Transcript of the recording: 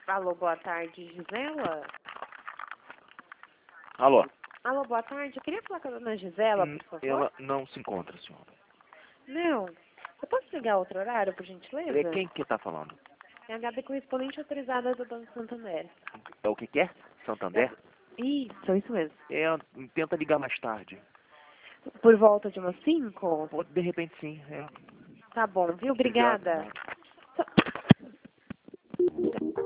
Alô, boa tarde, Gisela? Alô? Alô, boa tarde. Eu queria falar com a dona Gisela, por favor. Ela não se encontra, senhora. Não. Eu posso ligar outro horário, por gentileza? É quem que tá falando? É a Gabi, correspondente autorizada do Banco Santander. É o que que é? Santander? Isso mesmo. É, tenta ligar mais tarde. Por volta de umas 5? De repente sim. É. Tá bom, viu? Obrigado. Obrigada.